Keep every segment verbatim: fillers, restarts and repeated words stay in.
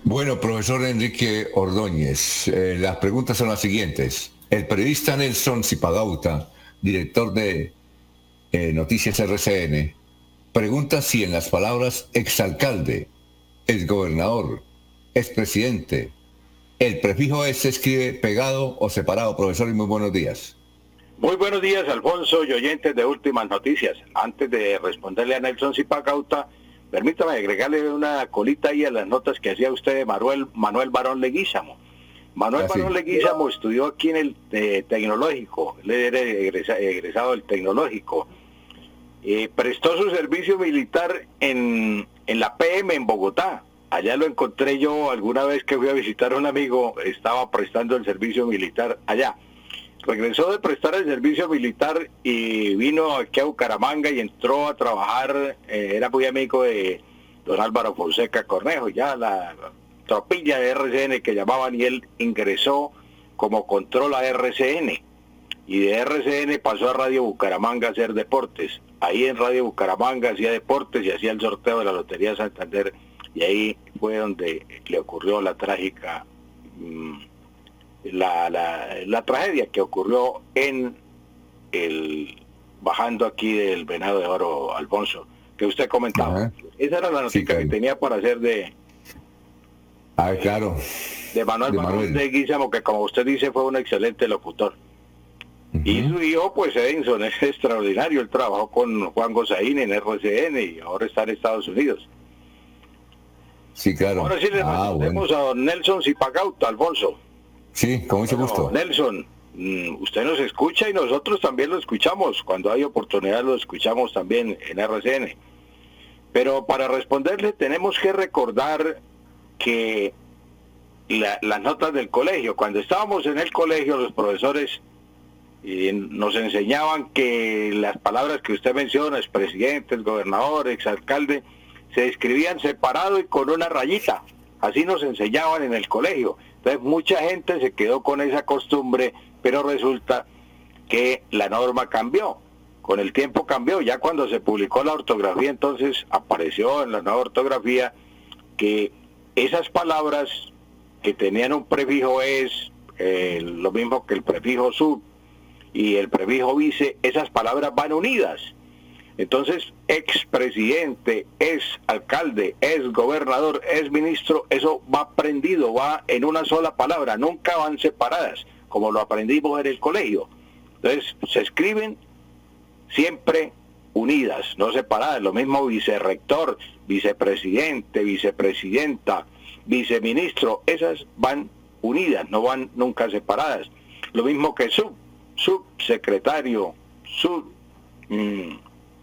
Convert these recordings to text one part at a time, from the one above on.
Bueno, profesor Enrique Ordóñez, eh, las preguntas son las siguientes. El periodista Nelson Zipagauta, director de eh, Noticias R C N, pregunta si en las palabras exalcalde, exgobernador, expresidente, el prefijo es se escribe pegado o separado. Profesor, y muy buenos días. Muy buenos días, Alfonso y oyentes de Últimas Noticias. Antes de responderle a Nelson Zipagauta, permítame agregarle una colita ahí a las notas que hacía usted de Manuel, Manuel Barón Leguízamo. Manuel Ah, sí. Barón Leguízamo estudió aquí en el eh, Tecnológico, él era egresa, egresado del Tecnológico. Eh, prestó su servicio militar en, en la P M en Bogotá. Allá lo encontré yo alguna vez que fui a visitar a un amigo, estaba prestando el servicio militar allá. Regresó de prestar el servicio militar y vino aquí a Bucaramanga y entró a trabajar, eh, era muy amigo de don Álvaro Fonseca Cornejo, ya la tropilla de R C N que llamaban, y él ingresó como control a R C N. Y de R C N pasó a Radio Bucaramanga a hacer deportes. Ahí en Radio Bucaramanga hacía deportes y hacía el sorteo de la Lotería Santander. Y ahí fue donde le ocurrió la trágica... Mmm, La, la, la tragedia que ocurrió en el bajando aquí del Venado de Oro, Alfonso, que usted comentaba. Ajá. Esa era la noticia sí, claro. que tenía para hacer de ah, claro. de Manuel de Manuel Leguízamo, que como usted dice fue un excelente locutor. Uh-huh. Y su hijo, pues Edinson, es extraordinario. Él trabajó con Juan Gozaín en R C N y ahora está en Estados Unidos. Sí, claro. Ahora sí le ah, respondemos bueno. a don Nelson Zipagauta, Alfonso. Sí, con mucho bueno, gusto. Nelson, usted nos escucha y nosotros también lo escuchamos. Cuando hay oportunidad lo escuchamos también en R C N. Pero para responderle tenemos que recordar que la, las notas del colegio, cuando estábamos en el colegio los profesores eh, nos enseñaban que las palabras que usted menciona, expresidente, gobernador, exalcalde, se escribían separado y con una rayita. Así nos enseñaban en el colegio. Entonces mucha gente se quedó con esa costumbre, pero resulta que la norma cambió. Con el tiempo cambió. Ya cuando se publicó la ortografía, entonces apareció en la nueva ortografía que esas palabras que tenían un prefijo es, eh, lo mismo que el prefijo sub y el prefijo vice, esas palabras van unidas. Entonces, expresidente, ex alcalde, ex gobernador, ex ministro, eso va prendido, va en una sola palabra, nunca van separadas, como lo aprendimos en el colegio. Entonces, se escriben siempre unidas, no separadas. Lo mismo vicerrector, vicepresidente, vicepresidenta, viceministro, esas van unidas, no van nunca separadas. Lo mismo que sub, subsecretario, sub... Mmm,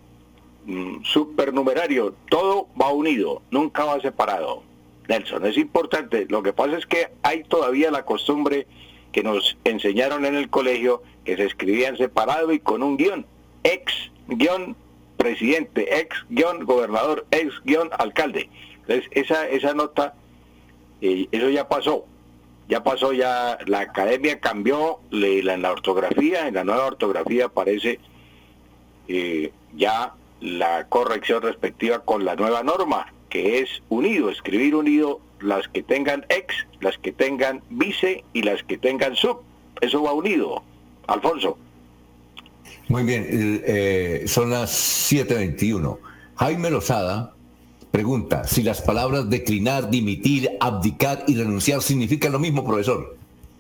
supernumerario, todo va unido, nunca va separado. Nelson, es importante. Lo que pasa es que hay todavía la costumbre que nos enseñaron en el colegio que se escribían separado y con un guión, ex guión presidente, ex guión gobernador, ex guión alcalde. Entonces esa esa nota, eh, eso ya pasó, ya pasó, ya la academia cambió, le, la, en la ortografía, en la nueva ortografía aparece eh, ya la corrección respectiva con la nueva norma, que es unido, escribir unido, las que tengan ex, las que tengan vice y las que tengan sub, eso va unido. Alfonso. Muy bien, eh, son las siete veintiuno. Jaime Lozada pregunta si las palabras declinar, dimitir, abdicar y renunciar significan lo mismo, profesor.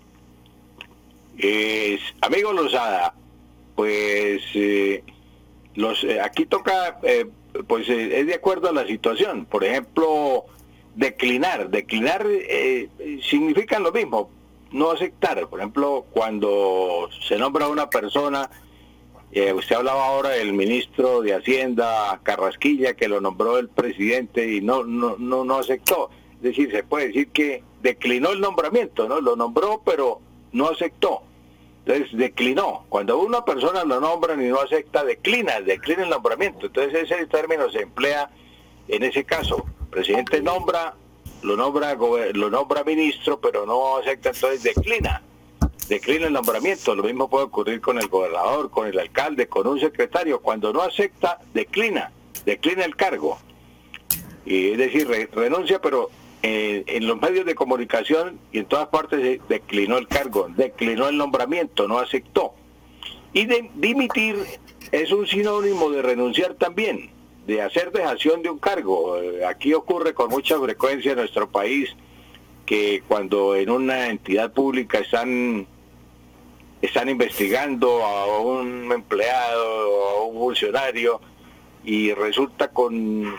Eh, amigo Lozada, pues... Eh, Los, eh, aquí toca, eh, pues eh, es de acuerdo a la situación. Por ejemplo, declinar. Declinar eh, significa lo mismo, no aceptar. Por ejemplo, cuando se nombra a una persona, eh, usted hablaba ahora del ministro de Hacienda, Carrasquilla, que lo nombró el presidente y no, no, no, no aceptó. Es decir, se puede decir que declinó el nombramiento, ¿no? Lo nombró, pero no aceptó. Entonces declinó. Cuando una persona lo nombran y no acepta, declina, declina el nombramiento. Entonces ese término se emplea en ese caso. El presidente nombra, lo nombra, lo nombra ministro, pero no acepta, entonces declina. Declina el nombramiento. Lo mismo puede ocurrir con el gobernador, con el alcalde, con un secretario. Cuando no acepta, declina, declina el cargo. Y es decir, re, renuncia, pero eh, en los medios de comunicación y en todas partes se declinó el cargo, declinó el nombramiento, no aceptó. Y de, dimitir es un sinónimo de renunciar también, de hacer dejación de un cargo. Eh, aquí ocurre con mucha frecuencia en nuestro país que cuando en una entidad pública están están investigando a un empleado o a un funcionario y resulta con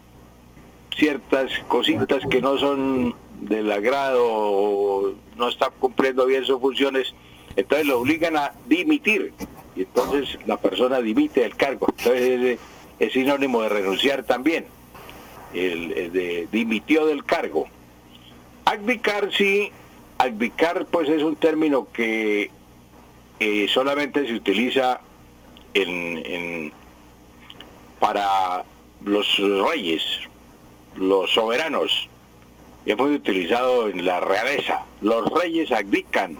ciertas cositas que no son del agrado o no está cumpliendo bien sus funciones, entonces lo obligan a dimitir y entonces la persona dimite del cargo. Entonces es, es sinónimo de renunciar también, el, el de dimitió del cargo. Abdicar, sí, abdicar pues es un término que eh, solamente se utiliza en, en, para los reyes, los soberanos, y es muy utilizado en la realeza. Los reyes abdican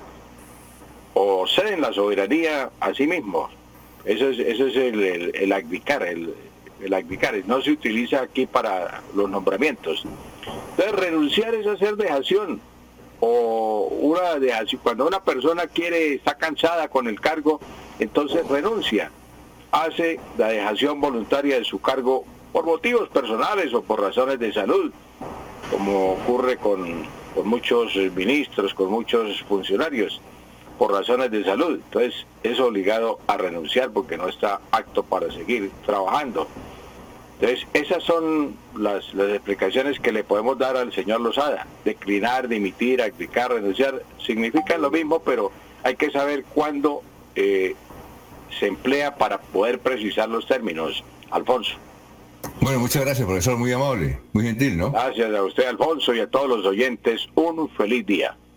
o ceden la soberanía a sí mismos. Eso es, eso es el, el, el abdicar, el, el abdicar. No se utiliza aquí para los nombramientos. Entonces renunciar es hacer dejación, o una dejación. Cuando una persona quiere, está cansada con el cargo, entonces renuncia, hace la dejación voluntaria de su cargo por motivos personales o por razones de salud, como ocurre con, con muchos ministros, con muchos funcionarios, por razones de salud. Entonces es obligado a renunciar porque no está apto para seguir trabajando. Entonces esas son las, las explicaciones que le podemos dar al señor Lozada. Declinar, dimitir, abdicar, renunciar, significan lo mismo, pero hay que saber cuándo eh, se emplea para poder precisar los términos. Alfonso. Bueno, muchas gracias, profesor, muy amable, muy gentil, ¿no? Gracias a usted, Alfonso, y a todos los oyentes, un feliz día.